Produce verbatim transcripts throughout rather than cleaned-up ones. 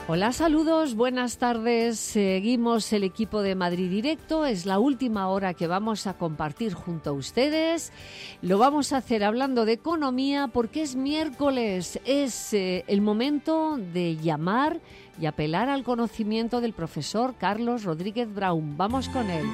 Hola, saludos, buenas tardes. Seguimos el equipo de Madrid Directo. Es la última hora que vamos a compartir junto a ustedes. Lo vamos a hacer hablando de economía porque es miércoles. Es eh, el momento de llamar y apelar al conocimiento del profesor Carlos Rodríguez Brown. Vamos con él.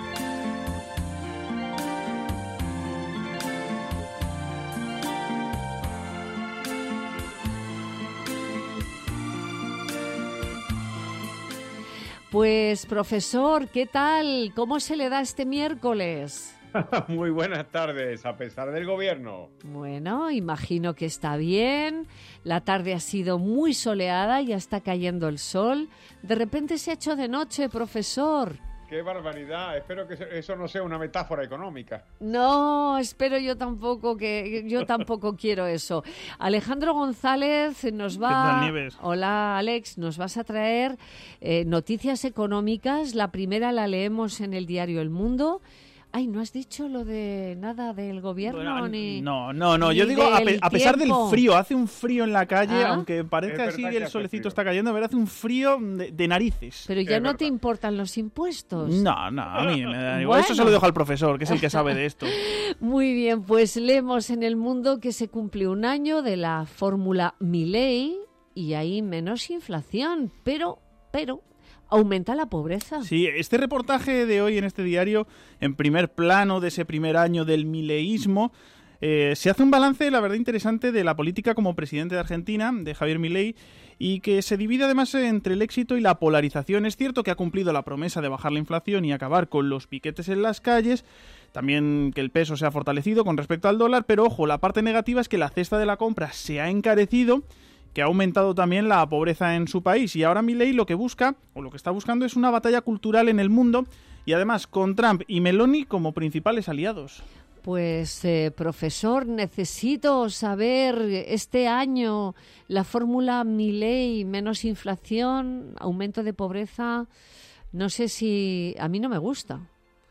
Pues, profesor, ¿qué tal? ¿Cómo se le da este miércoles? Muy buenas tardes, a pesar del gobierno. Bueno, imagino que está bien. La tarde ha sido muy soleada, ya está cayendo el sol. De repente se ha hecho de noche, profesor. ¡Qué barbaridad! Espero que eso no sea una metáfora económica. No, espero yo tampoco que yo tampoco quiero eso. Alejandro González nos va. ¿Qué tal, Nieves? Hola, Alex, nos vas a traer eh, noticias económicas. La primera la leemos en el diario El Mundo. Ay, no has dicho lo de nada del gobierno bueno, ni. No, no, no. Ni Yo digo, a, pe- a pesar tiempo. del frío, hace un frío en la calle, ¿Ah? aunque parezca Es así verdad que que el hace solecito frío. está cayendo, pero hace un frío de, de narices. Pero ya Es no verdad. te importan los impuestos. No, no, a mí me da igual. Bueno. Eso se lo dejo al profesor, que es el que sabe de esto. Muy bien, pues leemos en El Mundo que se cumple un año de la fórmula Milei y hay menos inflación, pero, pero, aumenta la pobreza. Sí, este reportaje de hoy en este diario, en primer plano de ese primer año del mileísmo, eh, se hace un balance, la verdad, interesante de la política como presidente de Argentina, de Javier Milei, y que se divide además entre el éxito y la polarización. Es cierto que ha cumplido la promesa de bajar la inflación y acabar con los piquetes en las calles, también que el peso se ha fortalecido con respecto al dólar, pero ojo, la parte negativa es que la cesta de la compra se ha encarecido, que ha aumentado también la pobreza en su país, y ahora Milei lo que busca, o lo que está buscando, es una batalla cultural en el mundo, y además con Trump y Meloni como principales aliados. Pues, eh, profesor, necesito saber este año la fórmula Milei, menos inflación, aumento de pobreza. No sé si a mí no me gusta.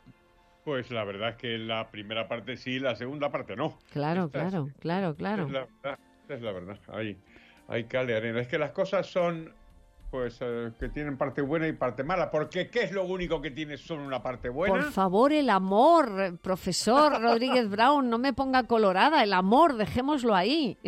Pues la verdad es que la primera parte sí, la segunda parte no. Claro, Esta claro, es, claro, esta claro. Es la verdad, esta es la verdad. Hay, hay cal y arena. Es que las cosas son, pues, eh, que tienen parte buena y parte mala. Porque ¿qué es lo único que tiene solo una parte buena? Por favor, el amor, profesor Rodríguez Brown, no me ponga colorada, el amor, dejémoslo ahí.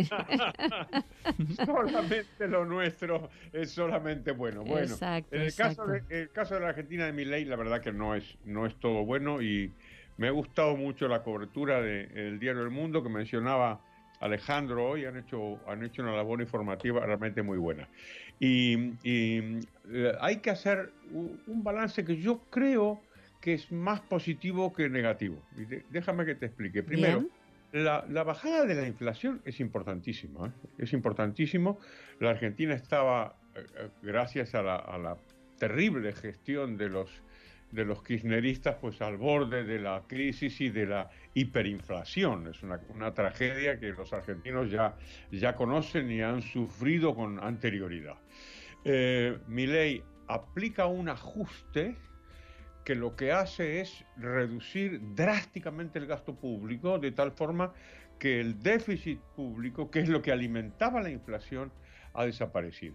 Solamente lo nuestro es solamente bueno. Bueno, Exacto, en el exacto. caso de el caso de la Argentina de Milei, la verdad que no es no es todo bueno, y me ha gustado mucho la cobertura del diario El Mundo que mencionaba Alejandro hoy. Han hecho han hecho una labor informativa realmente muy buena, y, y eh, hay que hacer un, un balance que yo creo que es más positivo que negativo. Y de- déjame que te explique. Primero, Bien. La, la bajada de la inflación es importantísima, ¿eh? Es importantísimo. La Argentina estaba, eh, eh, gracias a la, a la terrible gestión de los, de los kirchneristas, pues al borde de la crisis y de la hiperinflación. Es una, una tragedia que los argentinos ya, ya conocen y han sufrido con anterioridad. Eh, Milei aplica un ajuste que lo que hace es reducir drásticamente el gasto público, de tal forma que el déficit público, que es lo que alimentaba la inflación, ha desaparecido.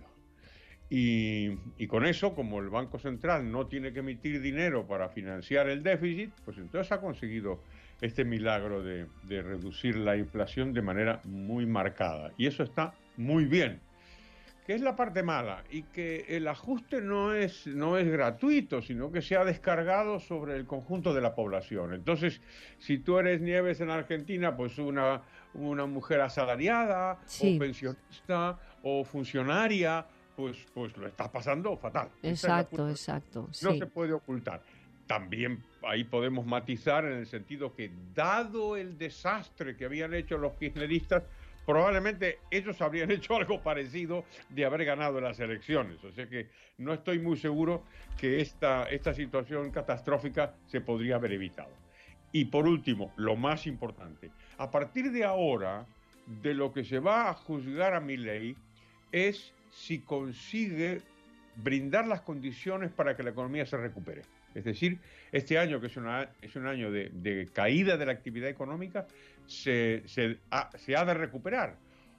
Y, y con eso, como el Banco Central no tiene que emitir dinero para financiar el déficit, pues entonces ha conseguido este milagro de, de reducir la inflación de manera muy marcada. Y eso está muy bien. Que es la parte mala, y que el ajuste no es, no es gratuito, sino que se ha descargado sobre el conjunto de la población. Entonces, si tú eres, Nieves, en Argentina, pues una, una mujer asalariada, Sí. o pensionista, o funcionaria, pues, pues lo estás pasando fatal. Esa es la Exacto, culpa. exacto. No Sí. se puede ocultar. También ahí podemos matizar en el sentido que, dado el desastre que habían hecho los kirchneristas, probablemente ellos habrían hecho algo parecido de haber ganado las elecciones. O sea que no estoy muy seguro que esta, esta situación catastrófica se podría haber evitado. Y por último, lo más importante, a partir de ahora, de lo que se va a juzgar a Milei es si consigue brindar las condiciones para que la economía se recupere. Es decir, este año, que es, una, es un año de, de caída de la actividad económica, se, se, ha, se ha de recuperar.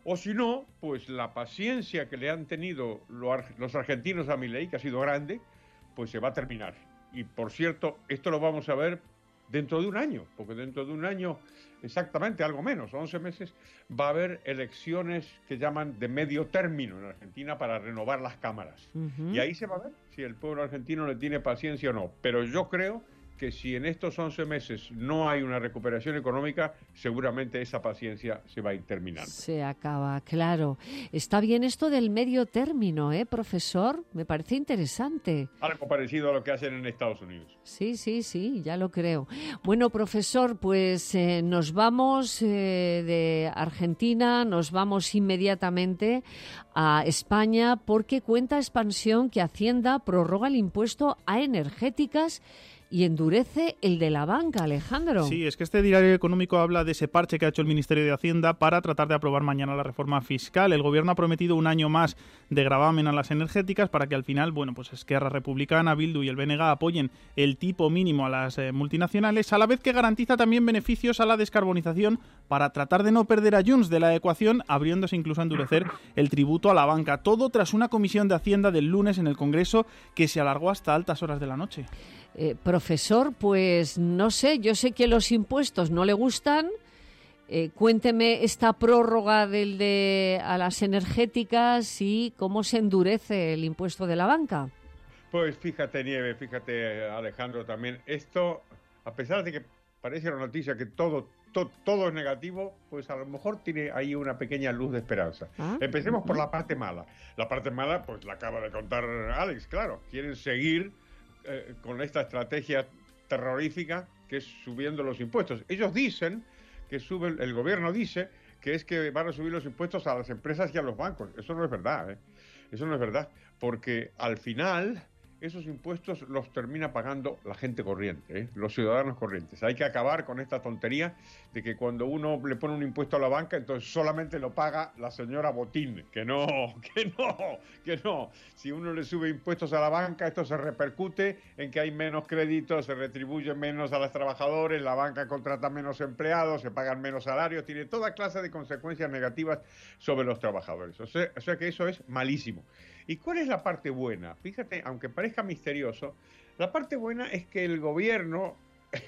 O si no, pues la paciencia que le han tenido los argentinos a Milei, que ha sido grande, pues se va a terminar. Y por cierto, esto lo vamos a ver dentro de un año, porque dentro de un año, exactamente, algo menos, once meses, va a haber elecciones que llaman de medio término en Argentina para renovar las cámaras. Uh-huh. Y ahí se va a ver si el pueblo argentino le tiene paciencia o no. Pero yo creo que si en estos once meses no hay una recuperación económica, seguramente esa paciencia se va a ir terminando. Se acaba, claro. Está bien esto del medio término, ¿eh, profesor? Me parece interesante. Algo parecido a lo que hacen en Estados Unidos. Sí, sí, sí, ya lo creo. Bueno, profesor, pues eh, nos vamos eh, de Argentina, nos vamos inmediatamente a España, porque cuenta Expansión que Hacienda prorroga el impuesto a energéticas y endurece el de la banca, Alejandro. Sí, es que este diario económico habla de ese parche que ha hecho el Ministerio de Hacienda para tratar de aprobar mañana la reforma fiscal. El gobierno ha prometido un año más de gravamen a las energéticas para que al final, bueno, pues Esquerra Republicana, Bildu y el B N G apoyen el tipo mínimo a las eh, multinacionales, a la vez que garantiza también beneficios a la descarbonización para tratar de no perder a Junts de la ecuación, abriéndose incluso a endurecer el tributo a la banca. Todo tras una comisión de Hacienda del lunes en el Congreso que se alargó hasta altas horas de la noche. Eh, profesor, pues no sé, yo sé que los impuestos no le gustan. Eh, cuénteme esta prórroga del de a las energéticas y cómo se endurece el impuesto de la banca. Pues fíjate, Nieve, fíjate, Alejandro, también esto, a pesar de que parece una noticia que todo, to, todo es negativo, pues a lo mejor tiene ahí una pequeña luz de esperanza. ¿Ah? Empecemos uh-huh. por la parte mala. La parte mala, pues la acaba de contar Alex, claro, quieren seguir Eh, con esta estrategia terrorífica que es subiendo los impuestos. Ellos dicen que suben, el gobierno dice que es que van a subir los impuestos a las empresas y a los bancos. Eso no es verdad, ¿eh? Eso no es verdad, porque al final esos impuestos los termina pagando la gente corriente, ¿eh? Los ciudadanos corrientes. Hay que acabar con esta tontería de que cuando uno le pone un impuesto a la banca, entonces solamente lo paga la señora Botín. Que no, que no, que no. Si uno le sube impuestos a la banca, esto se repercute en que hay menos créditos, se retribuye menos a los trabajadores, la banca contrata menos empleados, se pagan menos salarios, tiene toda clase de consecuencias negativas sobre los trabajadores. O sea, o sea que eso es malísimo. ¿Y cuál es la parte buena? Fíjate, aunque parezca misterioso, la parte buena es que el gobierno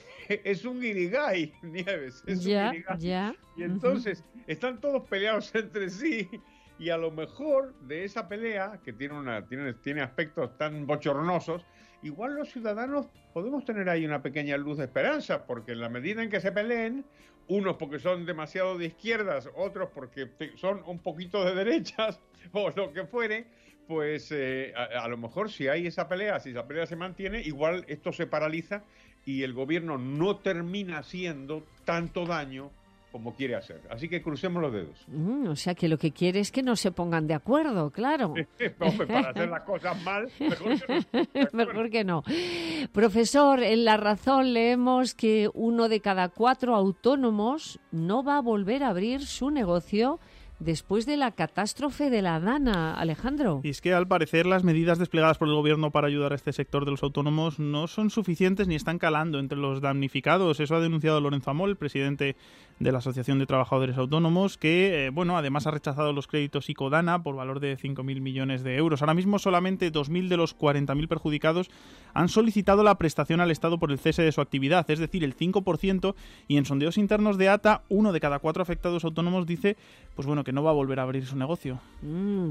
es un guirigay, Nieves, es ya, un guirigay. Ya. Y entonces uh-huh. están todos peleados entre sí y a lo mejor de esa pelea, que tiene, una, tiene, tiene aspectos tan bochornosos, igual los ciudadanos podemos tener ahí una pequeña luz de esperanza, porque en la medida en que se peleen, unos porque son demasiado de izquierdas, otros porque son un poquito de derechas, o lo que fuere, pues eh, a, a lo mejor si hay esa pelea, si esa pelea se mantiene, igual esto se paraliza y el gobierno no termina haciendo tanto daño como quiere hacer. Así que crucemos los dedos. Mm, o sea que lo que quiere es que no se pongan de acuerdo, claro. Hombre, para hacer las cosas mal, mejor que no. Mejor que no. Profesor, en La Razón leemos que uno de cada cuatro autónomos no va a volver a abrir su negocio después de la catástrofe de la Dana, Alejandro. Y es que al parecer las medidas desplegadas por el gobierno para ayudar a este sector de los autónomos no son suficientes ni están calando entre los damnificados. Eso ha denunciado Lorenzo Amol, presidente de la Asociación de Trabajadores Autónomos, que eh, bueno, además ha rechazado los créditos ICO-Dana por valor de cinco mil millones de euros. Ahora mismo solamente dos mil de los cuarenta mil perjudicados han solicitado la prestación al Estado por el cese de su actividad, es decir, el cinco por ciento, y en sondeos internos de A T A, uno de cada cuatro afectados autónomos dice pues bueno, que no va a volver a abrir su negocio. Mm.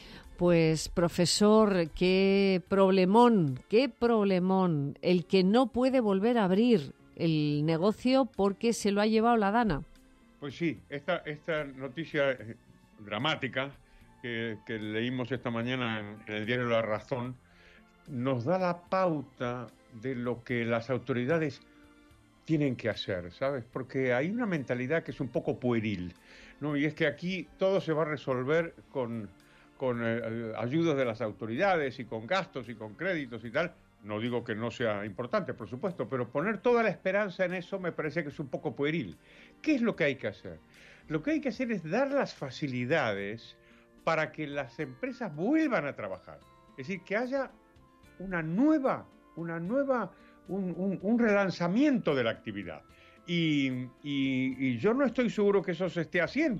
Pues, profesor, qué problemón, qué problemón el que no puede volver a abrir el negocio porque se lo ha llevado la Dana. Pues sí, esta, esta noticia dramática que, que leímos esta mañana en, en el diario La Razón nos da la pauta de lo que las autoridades tienen que hacer, ¿sabes? Porque hay una mentalidad que es un poco pueril, ¿no? Y es que aquí todo se va a resolver con, con eh, ayudas de las autoridades y con gastos y con créditos y tal. No digo que no sea importante, por supuesto, pero poner toda la esperanza en eso me parece que es un poco pueril. ¿Qué es lo que hay que hacer? Lo que hay que hacer es dar las facilidades para que las empresas vuelvan a trabajar. Es decir, que haya una nueva, una nueva, un, un, un relanzamiento de la actividad. Y, y, y yo no estoy seguro que eso se esté haciendo.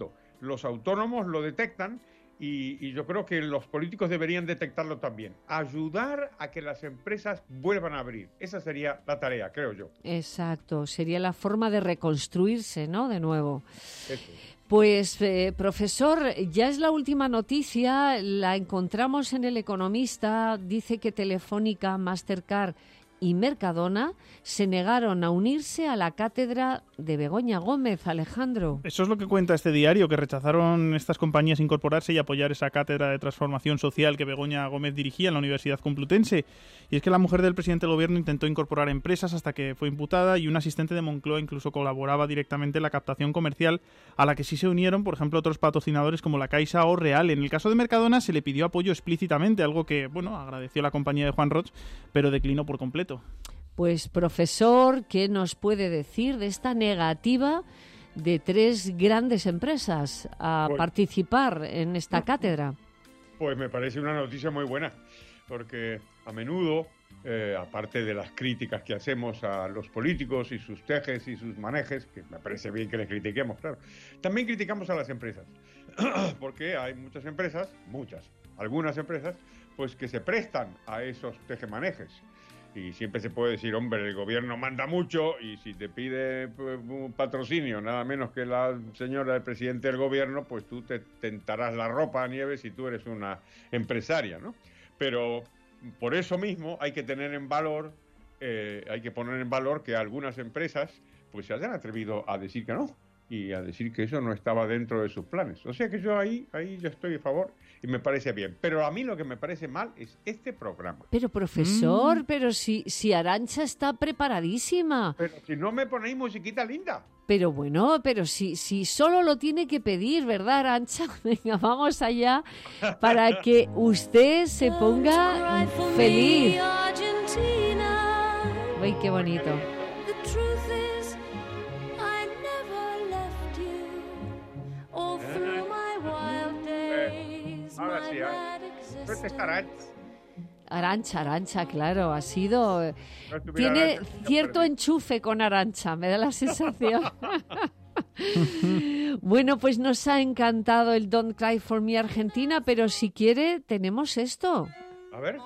los autónomos lo detectan y, y yo creo que los políticos deberían detectarlo también. Ayudar a que las empresas vuelvan a abrir. Esa sería la tarea, creo yo. Exacto, sería la forma de reconstruirse, ¿no? De nuevo. Eso. Pues, eh, profesor, ya es la última noticia, la encontramos en El Economista, dice que Telefónica, Mastercard y Mercadona se negaron a unirse a la cátedra de Begoña Gómez. Alejandro. Eso es lo que cuenta este diario, que rechazaron estas compañías incorporarse y apoyar esa cátedra de transformación social que Begoña Gómez dirigía en la Universidad Complutense. Y es que la mujer del presidente del gobierno intentó incorporar empresas hasta que fue imputada y un asistente de Moncloa incluso colaboraba directamente en la captación comercial, a la que sí se unieron, por ejemplo, otros patrocinadores como la Caixa o Real. En el caso de Mercadona se le pidió apoyo explícitamente, algo que, bueno, agradeció la compañía de Juan Roch, pero declinó por completo. Pues, profesor, ¿qué nos puede decir de esta negativa de tres grandes empresas a pues, participar en esta cátedra? Pues me parece una noticia muy buena, porque a menudo, eh, aparte de las críticas que hacemos a los políticos y sus tejes y sus manejes, que me parece bien que les critiquemos, claro, también criticamos a las empresas, porque hay muchas empresas, muchas, algunas empresas, pues que se prestan a esos tejemanejes. Y siempre se puede decir, hombre, el gobierno manda mucho y si te pide pues, un patrocinio, nada menos que la señora del presidente del gobierno, pues tú te tentarás la ropa a nieve si tú eres una empresaria, ¿no? Pero por eso mismo hay que tener en valor, eh, hay que poner en valor que algunas empresas pues se hayan atrevido a decir que no y a decir que eso no estaba dentro de sus planes. O sea que yo ahí, ahí yo estoy a favor y me parece bien. Pero a mí lo que me parece mal es este programa. Pero, profesor, mm. pero si, si Arantxa está preparadísima. Pero si no me ponéis musiquita linda. Pero bueno, pero si, si solo lo tiene que pedir, ¿verdad, Arantxa? Venga, vamos allá para que usted se ponga feliz. Uy, qué bonito. Ahora sí, ¿eh? Arantxa, Arantxa, claro, ha sido... No tiene Arantxa, cierto enchufe con Arantxa, me da la sensación. Bueno, pues nos ha encantado el Don't Cry For Me Argentina, pero si quiere, tenemos esto. A ver.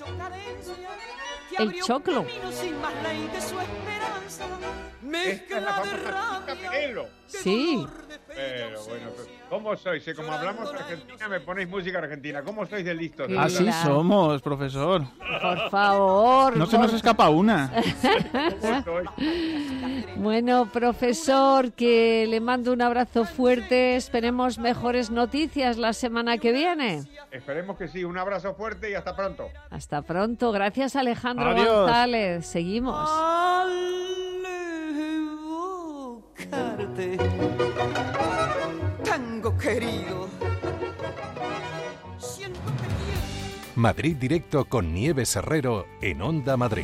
El choclo. Esta es la famosa Pelo. Sí. Pero bueno, ¿cómo sois? Como hablamos argentina, me ponéis música argentina. ¿Cómo sois de listos? Así la... somos, profesor. Por favor. No por... se nos escapa una. Bueno, profesor, que le mando un abrazo fuerte. Esperemos mejores noticias la semana que viene. Esperemos que sí. Un abrazo fuerte y hasta pronto. Hasta pronto. Gracias, Alejandro Adiós. González. Seguimos. Tango querido. Madrid Directo con Nieves Herrero en Onda Madrid.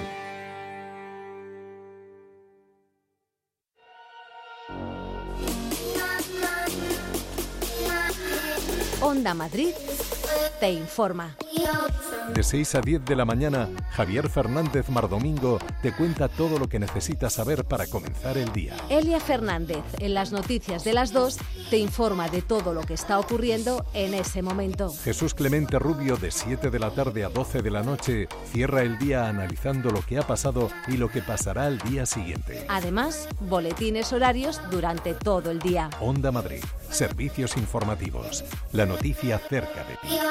Onda Madrid te informa. De seis a diez de la mañana, Javier Fernández Mardomingo te cuenta todo lo que necesitas saber para comenzar el día. Elia Fernández, en las noticias de las dos, te informa de todo lo que está ocurriendo en ese momento. Jesús Clemente Rubio, de siete de la tarde a doce de la noche, cierra el día analizando lo que ha pasado y lo que pasará al día siguiente. Además, boletines horarios durante todo el día. Onda Madrid, servicios informativos. La noticia cerca de ti.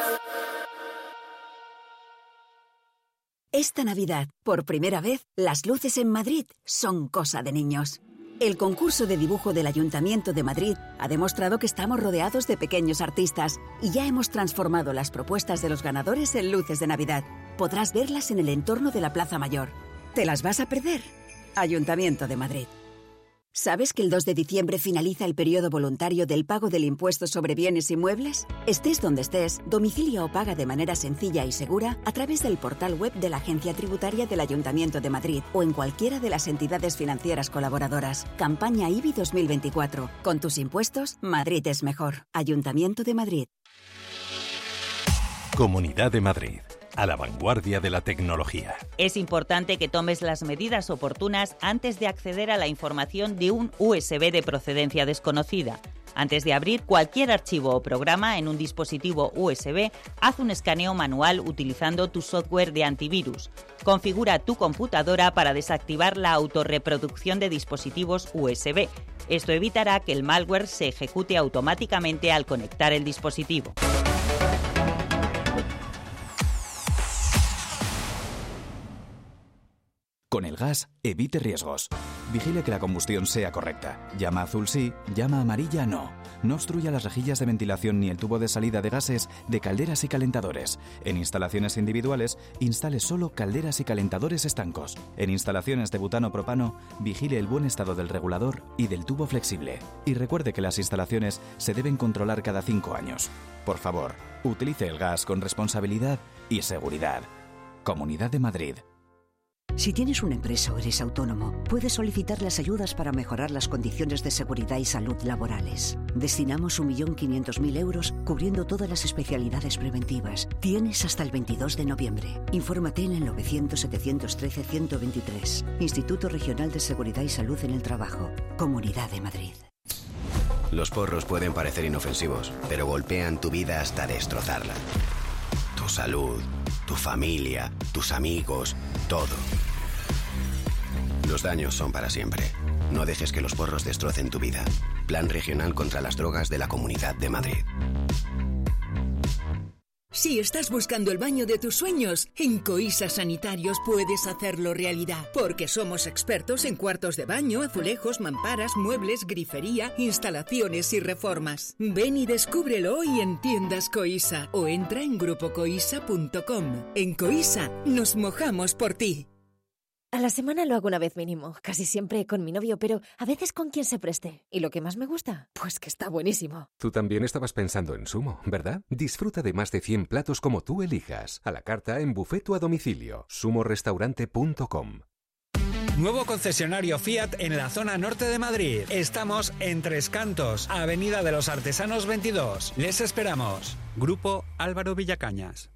Esta Navidad, por primera vez, las luces en Madrid son cosa de niños. El concurso de dibujo del Ayuntamiento de Madrid ha demostrado que estamos rodeados de pequeños artistas y ya hemos transformado las propuestas de los ganadores en luces de Navidad. Podrás verlas en el entorno de la Plaza Mayor. ¿Te las vas a perder? Ayuntamiento de Madrid. ¿Sabes que el dos de diciembre finaliza el periodo voluntario del pago del impuesto sobre bienes inmuebles? Estés donde estés, domicilia o paga de manera sencilla y segura a través del portal web de la Agencia Tributaria del Ayuntamiento de Madrid o en cualquiera de las entidades financieras colaboradoras. Campaña I B I dos mil veinticuatro. Con tus impuestos, Madrid es mejor. Ayuntamiento de Madrid. Comunidad de Madrid. A la vanguardia de la tecnología. Es importante que tomes las medidas oportunas antes de acceder a la información de un U S B de procedencia desconocida. Antes de abrir cualquier archivo o programa en un dispositivo U S B, haz un escaneo manual utilizando tu software de antivirus. Configura tu computadora para desactivar la autorreproducción de dispositivos U S B. Esto evitará que el malware se ejecute automáticamente al conectar el dispositivo. Con el gas, evite riesgos. Vigile que la combustión sea correcta. Llama azul sí, llama amarilla no. No obstruya las rejillas de ventilación ni el tubo de salida de gases de calderas y calentadores. En instalaciones individuales, instale solo calderas y calentadores estancos. En instalaciones de butano-propano, vigile el buen estado del regulador y del tubo flexible. Y recuerde que las instalaciones se deben controlar cada cinco años. Por favor, utilice el gas con responsabilidad y seguridad. Comunidad de Madrid. Si tienes una empresa o eres autónomo, puedes solicitar las ayudas para mejorar las condiciones de seguridad y salud laborales. Destinamos un millón quinientos mil euros cubriendo todas las especialidades preventivas. Tienes hasta el veintidós de noviembre. Infórmate en el novecientos setecientos trece ciento veintitrés. Instituto Regional de Seguridad y Salud en el Trabajo. Comunidad de Madrid. Los porros pueden parecer inofensivos, pero golpean tu vida hasta destrozarla. Tu salud, tu familia, tus amigos, todo. Los daños son para siempre. No dejes que los porros destrocen tu vida. Plan Regional contra las Drogas de la Comunidad de Madrid. Si estás buscando el baño de tus sueños, en Coisa Sanitarios puedes hacerlo realidad, porque somos expertos en cuartos de baño, azulejos, mamparas, muebles, grifería, instalaciones y reformas. Ven y descúbrelo hoy en tiendas Coisa o entra en grupo coisa punto com. En Coisa nos mojamos por ti. A la semana lo hago una vez mínimo, casi siempre con mi novio, pero a veces con quien se preste. ¿Y lo que más me gusta? Pues que está buenísimo. Tú también estabas pensando en Sumo, ¿verdad? Disfruta de más de cien platos como tú elijas. A la carta en buffet o a domicilio. sumo restaurante punto com. Nuevo concesionario Fiat en la zona norte de Madrid. Estamos en Tres Cantos, Avenida de los Artesanos veintidós. Les esperamos. Grupo Álvaro Villacañas.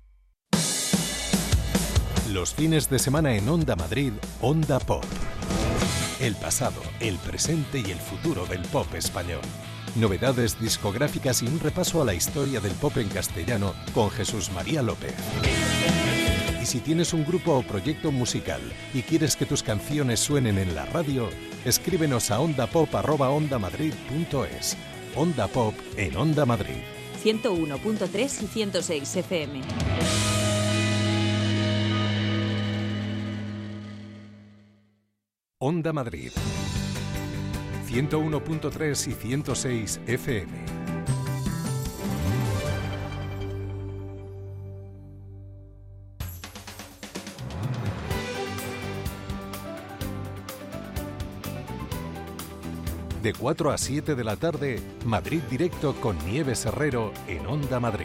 Los fines de semana en Onda Madrid, Onda Pop. El pasado, el presente y el futuro del pop español. Novedades discográficas y un repaso a la historia del pop en castellano con Jesús María López. Y si tienes un grupo o proyecto musical y quieres que tus canciones suenen en la radio, escríbenos a ondapop arroba ondamadrid punto es. Onda Pop en Onda Madrid. ciento uno punto tres y ciento seis F M. Onda Madrid, ciento uno punto tres y ciento seis F M. De cuatro a siete de la tarde, Madrid Directo con Nieves Herrero en Onda Madrid.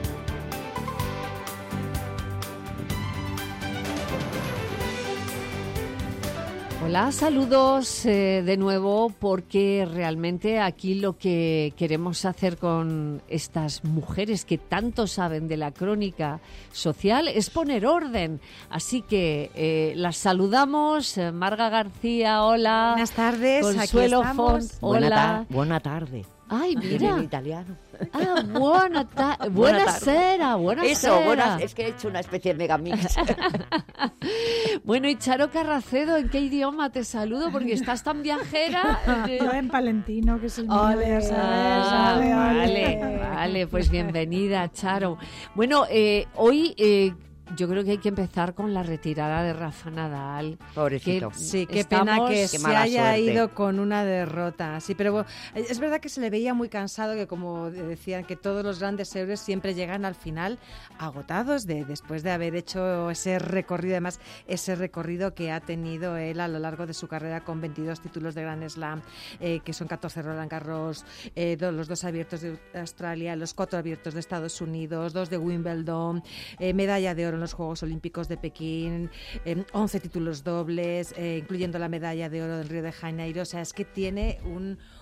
Hola, saludos eh, de nuevo, porque realmente aquí lo que queremos hacer con estas mujeres que tanto saben de la crónica social es poner orden. Así que eh, las saludamos. Eh, Marga García, hola. Buenas tardes, Consuelo aquí estamos. Font, hola. Buena, tar- buena tarde. Ay, mira. En italiano. Ah, buena tarde. Buenasera, buenasera. Eso, buenas, es que he hecho una especie de megamix. Bueno, y Charo Carracedo, ¿en qué idioma te saludo? Porque estás tan viajera. Yo en palentino, que es el mío, Ole, ya sabes. ah, Ole, ole. vale, vale, pues bienvenida, Charo. Bueno, eh, hoy eh, yo creo que hay que empezar con la retirada de Rafa Nadal. Pobrecito. Que Sí, qué estamos- pena que Qué se mala haya suerte. ido con una derrota. Sí, pero bueno, es verdad que se le veía muy cansado, que como decían, que todos los grandes héroes siempre llegan al final agotados de después de haber hecho ese recorrido, además ese recorrido que ha tenido él a lo largo de su carrera con veintidós títulos de Grand Slam, eh, que son catorce Roland Garros, eh, do- los dos abiertos de Australia, los cuatro abiertos de Estados Unidos, dos de Wimbledon, eh, medalla de oro en los Juegos Olímpicos de Pekín, eh, once títulos dobles, eh, incluyendo la medalla de oro del Río de Janeiro. O sea, es que tiene un,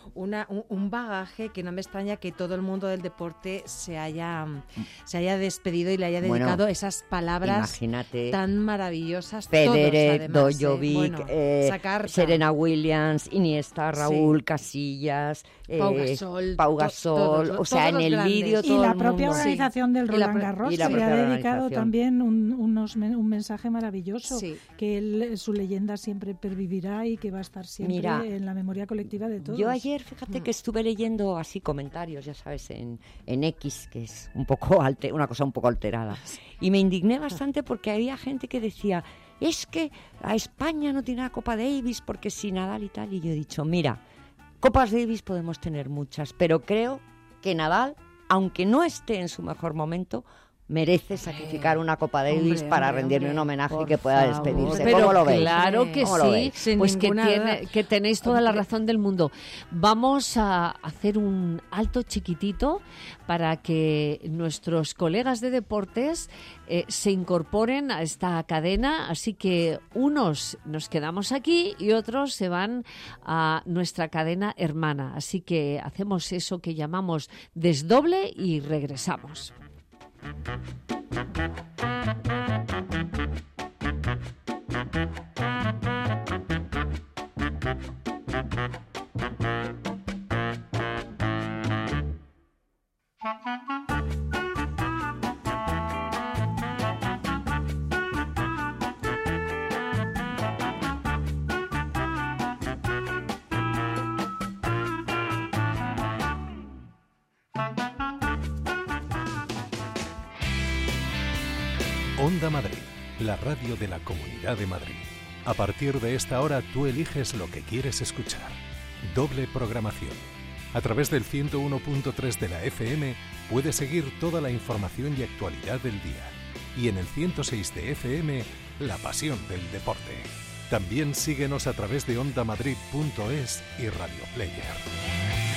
una, un, un bagaje que no me extraña que todo el mundo del deporte se haya, se haya despedido y le haya dedicado bueno, esas palabras imagínate, tan maravillosas. Federer, todos, Djokovic, eh, bueno, eh, Serena Williams, Iniesta, Raúl, sí. Casillas, eh, Pau Gasol, Pau Gasol, to, o sea, en el vídeo todo y la el propia mundo. organización sí. del Roland Garros y la, y la le ha dedicado también un, unos, un mensaje maravilloso, sí. que él, su leyenda siempre pervivirá y que va a estar siempre Mira, en la memoria colectiva de todos. Yo ayer, fíjate que estuve leyendo así comentarios, ya sabes, en, en X, que es un poco alter, una cosa un poco alterada, y me indigné bastante porque había gente que decía, es que a España no tiene la Copa Davis porque si Nadal y tal, y yo he dicho, mira, Copas Davis podemos tener muchas, pero creo que Nadal, aunque no esté en su mejor momento, merece sacrificar una Copa Davis hombre, para hombre, rendirle hombre, un homenaje y que pueda favor. despedirse. Pero ¿Cómo lo veis? Claro que sí, Sin pues que, tiene, duda. que tenéis toda la razón del mundo. Vamos a hacer un alto chiquitito para que nuestros colegas de deportes eh, se incorporen a esta cadena, así que unos nos quedamos aquí y otros se van a nuestra cadena hermana. Así que hacemos eso que llamamos desdoble y regresamos. Onda Madrid, la radio de la Comunidad de Madrid. A partir de esta hora tú eliges lo que quieres escuchar. Doble programación. A través del ciento uno punto tres de la F M puedes seguir toda la información y actualidad del día. Y en el ciento seis de F M, la pasión del deporte. También síguenos a través de onda madrid punto es y Radio Player.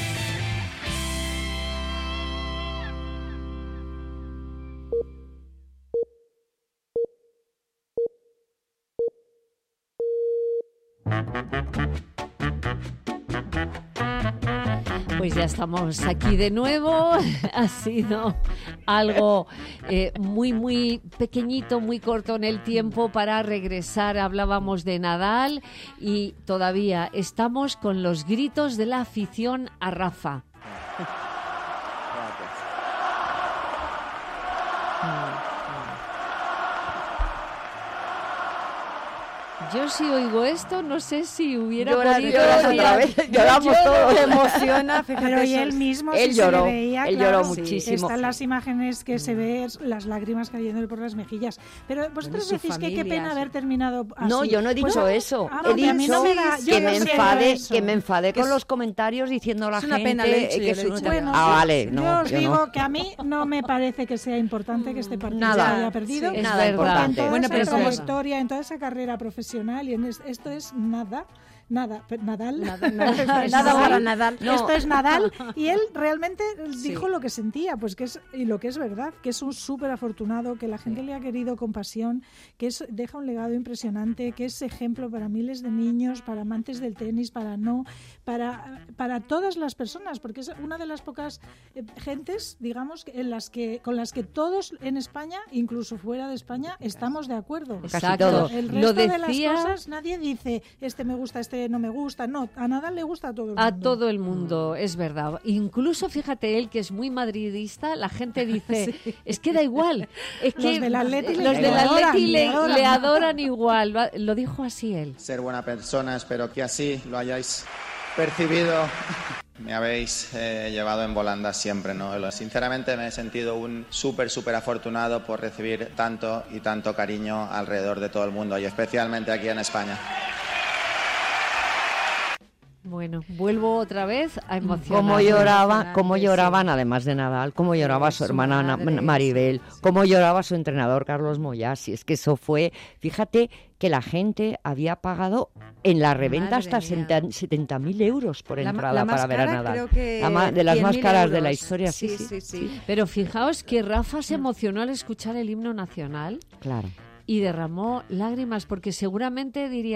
Pues ya estamos aquí de nuevo. Ha sido algo eh, muy, muy pequeñito, muy corto en el tiempo para regresar. Hablábamos de Nadal y todavía estamos con los gritos de la afición a Rafa. Yo si oigo esto, no sé si hubiera Llora, podido... Lloras otra vez, lloramos todos. Te emociona, fíjate. Pero y él mismo él sí lloró, se le veía, él claro, lloró muchísimo. Están las imágenes que se ve, las lágrimas cayéndole por las mejillas. Pero vosotros decís familia, que qué pena sí. haber terminado así. No, yo no he dicho pues, eso. Ah, he dicho a mí no me da, que, me enfade, eso. que me enfade con es, los comentarios diciendo a la es gente una pena, lo he dicho, que yo lo he dicho. Bueno, ah, yo, vale, yo no, os yo digo no. que a mí no me parece que sea importante que este partido Nada. se haya perdido. Sí, es nada verdad. importante. En toda Bueno, esa pero es verdad. trayectoria, en toda esa carrera profesional y en es, esto es nada. Nada, Nadal. Nada, nada, Nadal. nada para Nadal. No. Esto es Nadal. Y él realmente dijo Sí. lo que sentía, pues que es, y lo que es verdad, que es un súper afortunado, que la gente le ha querido con pasión, que es, deja un legado impresionante, que es ejemplo para miles de niños, para amantes del tenis, para no, para, para todas las personas, porque es una de las pocas eh, gentes, digamos, en las que, con las que todos en España, incluso fuera de España, estamos de acuerdo. Exacto. El Lo resto de decía... las cosas, nadie dice, este me gusta, este no me gusta. No, a Nadal le gusta a todo el mundo. A todo el mundo, es verdad. Incluso, fíjate, él que es muy madridista, la gente dice, sí. es que da igual. Es que los del Atleti los le, del adoran, Atleti le, le, adoran. le adoran igual. Lo dijo así él. Ser buena persona, espero que así lo hayáis percibido. Me habéis eh, llevado en volandas siempre, ¿no? Sinceramente me he sentido un súper, súper afortunado por recibir tanto y tanto cariño alrededor de todo el mundo y especialmente aquí en España. Bueno, vuelvo otra vez a emocionar. Cómo lloraba, cómo lloraban, además de Nadal, cómo lloraba su, su hermana madre, Maribel, sí, sí. cómo lloraba su entrenador Carlos Moyasi. Es que eso fue, fíjate que la gente había pagado en la reventa Madre hasta setenta mil euros por la, entrada la para ver a cara, Nadal. Creo que la ma, de las más caras euros. de la historia, sí sí, sí, sí, sí, sí. Pero fijaos que Rafa se emocionó al escuchar el himno nacional. Claro. Y derramó lágrimas porque seguramente diría,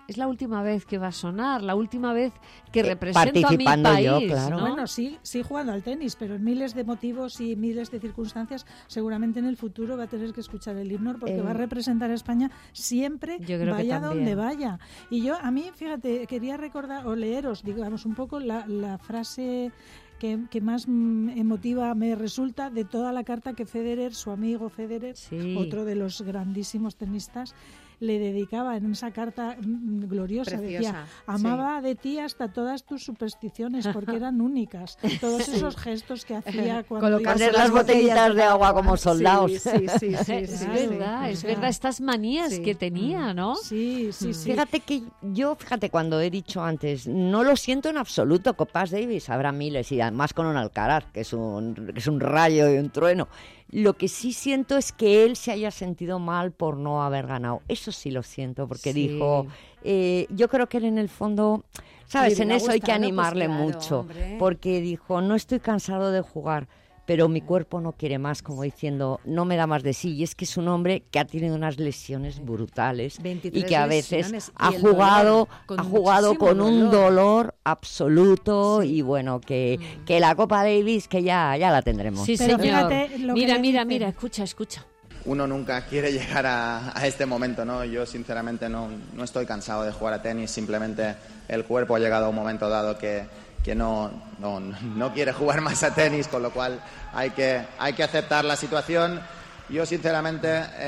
es la última vez que va a sonar, la última vez que eh, represento a mi país. Yo, claro. ¿no? Bueno, sí, sí jugando al tenis, pero en miles de motivos y miles de circunstancias, seguramente en el futuro va a tener que escuchar el himno porque eh, va a representar a España siempre, vaya donde vaya. Y yo, a mí, fíjate, quería recordar o leeros, digamos, un poco la, la frase que, que más emotiva me resulta de toda la carta que Federer, su amigo Federer, sí. otro de los grandísimos tenistas, le dedicaba en esa carta gloriosa. Preciosa, decía, amaba sí. de ti hasta todas tus supersticiones porque eran únicas. Todos sí. esos gestos que hacía cuando poner las, las botellitas de agua como soldados. Sí, sí, sí, sí, es sí, verdad, sí. es verdad, estas manías sí. que tenía, ¿no? Sí, sí, sí. Fíjate que yo, fíjate, cuando he dicho antes, no lo siento en absoluto. Copas Davis habrá miles y además con un Alcaraz, que es un, que es un rayo y un trueno. Lo que sí siento es que él se haya sentido mal por no haber ganado. Eso sí lo siento, porque sí. dijo... Eh, yo creo que él en el fondo... ¿Sabes? En eso hay que animarle pues claro, mucho. Hombre. Porque dijo, no estoy cansado de jugar, pero mi cuerpo no quiere más, como diciendo, no me da más de sí. Y es que es un hombre que ha tenido unas lesiones brutales y que a veces ha jugado, ha jugado con dolor. un dolor absoluto sí. y bueno, que, mm. que la Copa Davis que ya, ya la tendremos. Sí, señor. Fíjate, mira, mira, mira, escucha, escucha. Uno nunca quiere llegar a, a este momento, ¿no? Yo sinceramente no, no estoy cansado de jugar a tenis, simplemente el cuerpo ha llegado a un momento dado que que no, no, no quiere jugar más a tenis, con lo cual hay que, hay que aceptar la situación. Yo, sinceramente,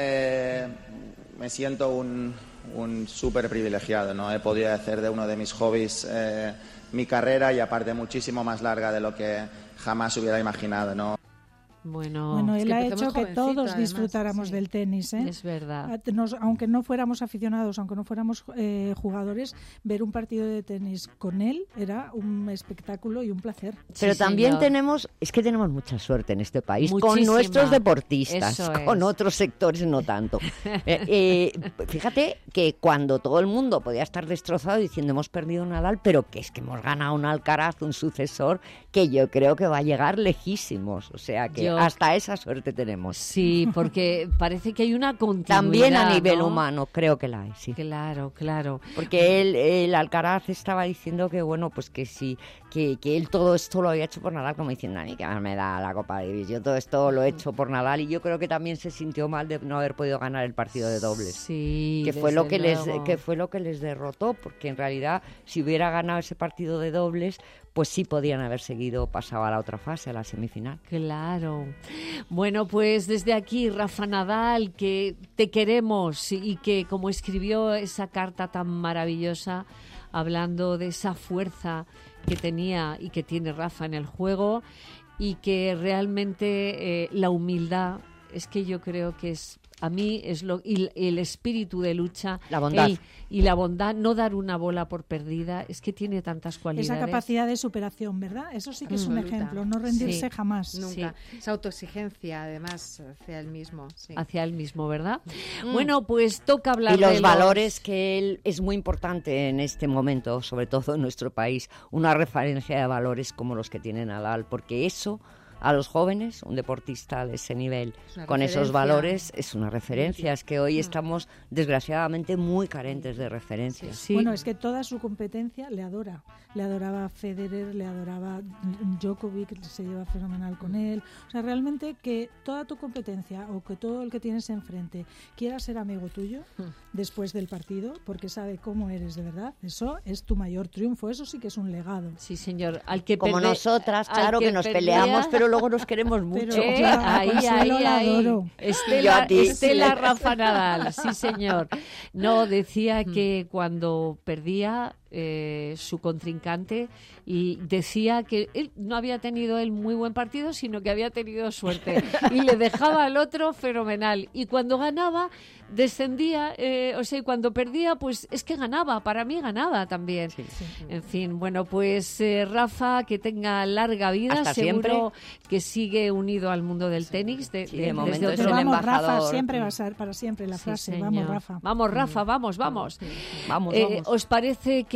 eh, me siento un, un súper privilegiado, ¿no? He podido hacer de uno de mis hobbies eh, mi carrera y, aparte, muchísimo más larga de lo que jamás hubiera imaginado, ¿no? Bueno, bueno, él es que ha hecho que todos además, disfrutáramos sí. del tenis, ¿eh? Es verdad. Nos, aunque no fuéramos aficionados, aunque no fuéramos eh, jugadores, ver un partido de tenis con él era un espectáculo y un placer. Pero sí, también señor. tenemos, es que tenemos mucha suerte en este país, Muchísima. con nuestros deportistas, Eso con es. otros sectores no tanto. eh, eh, fíjate que cuando todo el mundo podía estar destrozado diciendo hemos perdido un Nadal, pero que es que hemos ganado un Alcaraz, un sucesor, que yo creo que va a llegar lejísimos, o sea que yo... hasta esa suerte tenemos. Sí, porque parece que hay una continuidad. También a nivel ¿no? humano, creo que la hay, sí. Claro, claro. Porque él, el Alcaraz estaba diciendo que, bueno, pues que sí, que, que él todo esto lo había hecho por Nadal, como diciendo, a mí que más me da la Copa Davis, yo todo esto lo he hecho por Nadal, y yo creo que también se sintió mal de no haber podido ganar el partido de dobles. Sí, que fue lo que luego. les que fue lo que les derrotó, porque en realidad si hubiera ganado ese partido de dobles, pues sí podían haber seguido, pasado a la otra fase, a la semifinal. Claro. Bueno, pues desde aquí, Rafa Nadal, que te queremos y que como escribió esa carta tan maravillosa, hablando de esa fuerza que tenía y que tiene Rafa en el juego, y que realmente eh, la humildad, es que yo creo que es... A mí es lo y el espíritu de lucha, la bondad el, y la bondad, no dar una bola por perdida, es que tiene tantas cualidades. Esa capacidad de superación, ¿verdad? Eso sí que es un ejemplo, no rendirse sí. jamás. Nunca. Sí. Esa autoexigencia, además, hacia él mismo. Sí. Hacia él mismo, ¿verdad? Mm. Bueno, pues toca hablar y los de valores los... que él es muy importante en este momento, sobre todo en nuestro país, una referencia de valores como los que tiene Nadal, porque eso... A los jóvenes, un deportista de ese nivel, con esos valores, es una referencia. Es que hoy estamos, desgraciadamente, muy carentes de referencias. Sí. Bueno, es que toda su competencia le adora. Le adoraba Federer, le adoraba Djokovic, se lleva fenomenal con él. O sea, realmente que toda tu competencia o que todo el que tienes enfrente quiera ser amigo tuyo después del partido, porque sabe cómo eres de verdad, eso es tu mayor triunfo. Eso sí que es un legado. Sí, señor. Al que Como perde... nosotras, claro, que, que nos perdía... peleamos, pero luego nos queremos mucho. Pero, eh, claro, ahí, ahí, ahí. Estela, Estela Rafa Nadal, sí señor. No, decía que cuando perdía eh, su contrincante, y decía que él no había tenido él muy buen partido, sino que había tenido suerte y le dejaba al otro fenomenal. Y cuando ganaba, descendía, eh, o sea, y cuando perdía, pues es que ganaba, para mí ganaba también. Sí, sí. En fin, bueno, pues eh, Rafa, que tenga larga vida, hasta seguro siempre. Que sigue unido al mundo del tenis. De, sí, de, de momento es el vamos, embajador. Rafa, siempre va a ser para siempre la frase, sí, vamos Rafa. Vamos Rafa, vamos, vamos. Vamos, eh, vamos. ¿Os parece que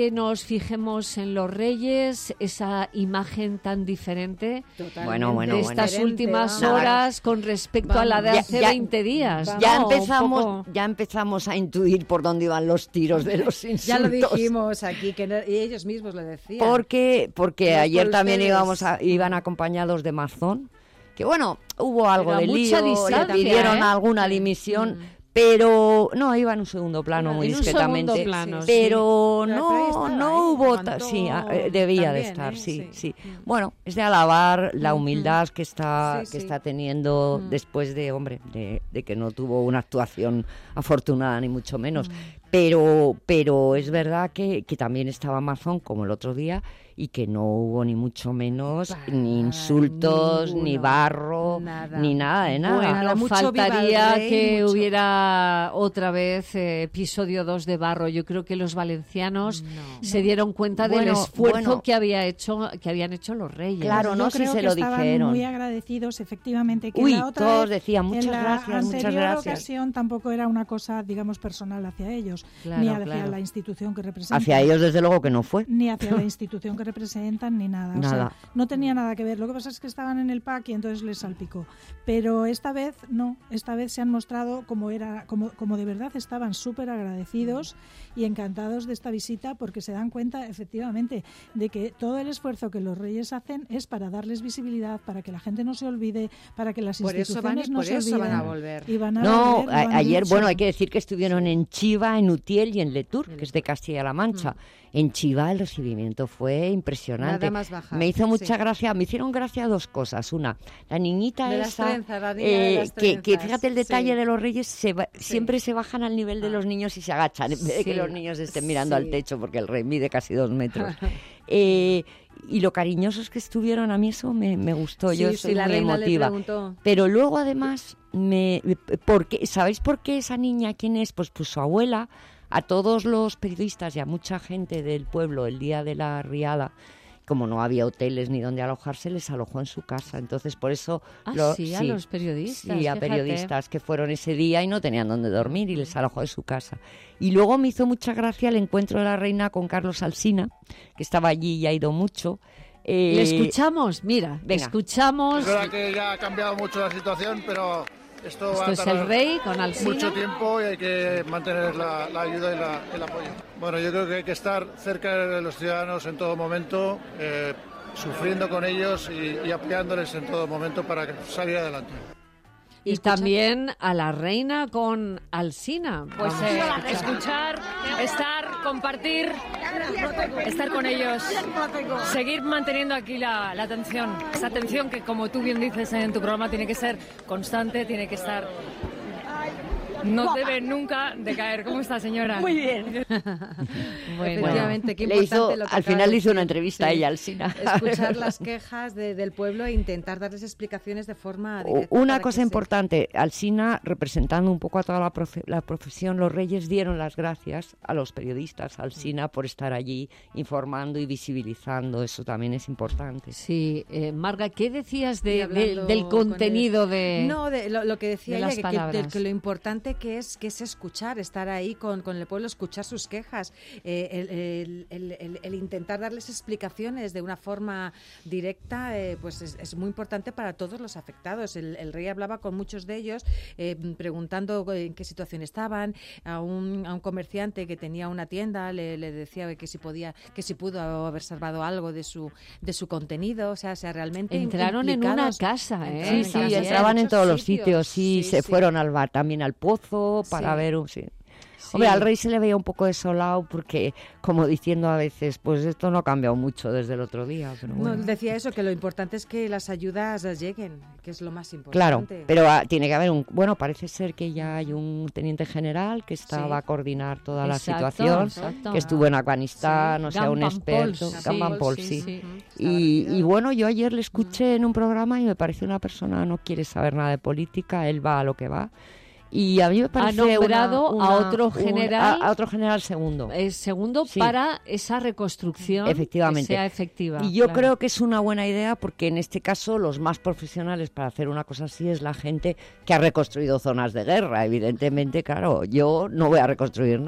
que nos fijemos en los Reyes, esa imagen tan diferente bueno, bueno, de estas bueno. últimas Nada. horas con respecto Vamos. a la de Ya- hace ya- veinte días. Ya ¿no? empezamos, Un poco- ya empezamos a intuir por dónde iban los tiros de los insultos. Ya lo dijimos aquí, que no- y ellos mismos lo decían. Porque, porque No es ayer por también ustedes. íbamos a- iban acompañados de Mazón, que bueno, hubo algo Pero de mucha lío, le distancia, pidieron ¿eh? alguna dimisión, pero no, iba en un segundo plano muy En un discretamente, segundo plano, sí. pero Pero ahí no, estaba, no ¿eh? hubo, ta- Aguantó sí, ah, eh, debía de también, estar, ¿eh? sí, Sí. sí. Bueno, es de alabar la humildad que está, Sí, que sí. está teniendo después de, hombre, de, de que no tuvo una actuación afortunada ni mucho menos, pero, pero es verdad que, que también estaba Mazón como el otro día y que no hubo ni mucho menos ni insultos, ni ninguno. barro, Nada. ni nada de nada. Bueno, Nada, mucho viva el faltaría rey, que mucho. hubiera otra vez eh, episodio dos de Barro. Yo creo que los valencianos se dieron cuenta del Bueno, esfuerzo bueno. que había hecho, que habían hecho los Reyes. Claro, no Yo sé creo si se que lo estaban dijeron. muy agradecidos, efectivamente, que Uy, la otra todos vez, decían, muchas en la gracias, muchas anterior gracias. ocasión tampoco era una cosa, digamos, personal hacia ellos, Claro, ni hacia claro. la institución que representan. Hacia ellos desde luego que no fue. Ni hacia la institución que representan, ni nada. O Nada. sea, no tenía nada que ver. Lo que pasa es que estaban en el P A C y entonces les salpicó. Pero esta vez no. Esta vez se han mostrado como era, como, como de verdad estaban súper agradecidos y encantados de esta visita, porque se dan cuenta, efectivamente, de que todo el esfuerzo que los Reyes hacen es para darles visibilidad, para que la gente no se olvide, para que las Por eso van y instituciones no por se eso olviden. van a volver. Y van a No, volver, lo a- han ayer, dicho. bueno, hay que decir que estuvieron en Chiva, en Utiel y en Letur, que es de Castilla-La Mancha. En Chiva el recibimiento fue impresionante. Nada más bajar, Me hizo mucha sí. gracia, me hicieron gracia dos cosas. Una, la niñita De las esa, trenzas, la niña de eh, las que, que trenzas, fíjate el detalle sí. de los Reyes, se va- siempre se bajan al nivel de los niños y se agachan, en vez de que Sí. los niños estén mirando Sí. al techo, porque el rey mide casi dos metros. Eh, y lo cariñosos que estuvieron, a mí eso me, me gustó, yo Sí, soy sí, la muy reina le emotiva. preguntó. Pero luego además, me, ¿por qué? ¿Sabéis por qué esa niña quién es? Pues, pues su abuela, a todos los periodistas y a mucha gente del pueblo el día de la riada, como no había hoteles ni donde alojarse, les alojó en su casa. Entonces, por eso... Ah, lo- sí, a los periodistas, Sí, a fíjate. periodistas que fueron ese día y no tenían dónde dormir y les alojó en su casa. Y luego me hizo mucha gracia el encuentro de la reina con Carlos Alsina, que estaba allí y ha ido mucho. Eh, Le escuchamos, mira, venga. escuchamos. Es verdad que ya ha cambiado mucho la situación, pero esto, Esto va a es tardar el rey con Alsina. mucho tiempo y hay que mantener la, la ayuda y la- el apoyo. Bueno, yo creo que hay que estar cerca de los ciudadanos en todo momento, eh, sufriendo con ellos y, y apoyándoles en todo momento para salir adelante. Y también a la reina con Alsina. Pues Vamos eh, a escuchar. escuchar, estar, compartir, estar con ellos, seguir manteniendo aquí la, la atención, esa atención que, como tú bien dices en tu programa, tiene que ser constante, tiene que estar... No debe nunca decaer. ¿Cómo está, señora? Muy bien. Bueno, Efectivamente, qué le importante hizo- lo que al acaba final de le hizo una decir. entrevista a ella, Alsina. Escuchar las quejas de- del pueblo e intentar darles explicaciones de forma O- directa. Una para cosa que se- importante, Alsina, representando un poco a toda la, profe- la profesión, los Reyes dieron las gracias a los periodistas, a Alsina, por estar allí informando y visibilizando, eso también es importante. Sí, eh, Marga, ¿qué decías de- Y de- hablando del con contenido él. de No, de lo, lo que decía de ella, las que, que- palabras? de- que lo importante que es, que es escuchar, estar ahí con, con el pueblo, escuchar sus quejas, eh, el, el- el- el- el intentar darles explicaciones de una forma directa, eh, pues es, es muy importante para todos los afectados. El, el rey hablaba con muchos de ellos, eh, preguntando en qué situación estaban. A un, a un comerciante que tenía una tienda le, le decía que si podía, que si pudo haber salvado algo de su de su contenido, o sea, o sea realmente Entraron en una implicados. casa, ¿eh? Sí, en sí, casas, entraban en muchos todos los sitios. sitios, sí, Sí, se sí. fueron al bar, también al pozo, para Sí. ver un... Sí. Hombre, al rey se le veía un poco desolado porque, como diciendo a veces, pues esto no ha cambiado mucho desde el otro día. Pero No, bueno. decía eso, que lo importante es que las ayudas lleguen, que es lo más Claro, importante. pero ah, tiene que haber un... Bueno, parece ser que ya hay un teniente general que está, Sí. va a coordinar toda la Exacto, situación, exacto. que estuvo en Afganistán, Sí. o sea, un Gampan experto. Paul, sí. Gampan Paul, Sí, sí. sí. Y, y bueno, yo ayer le escuché en un programa y me pareció una persona no quiere saber nada de política, él va a lo que va. Y a mí me parece una- nombrado una- a otro un- general. a, a otro general segundo. Eh, segundo Sí. para esa reconstrucción Efectivamente. que sea efectiva. Y yo claro. creo que es una buena idea porque en este caso los más profesionales para hacer una cosa así es la gente que ha reconstruido zonas de guerra. Evidentemente, claro, yo no voy a reconstruir nada.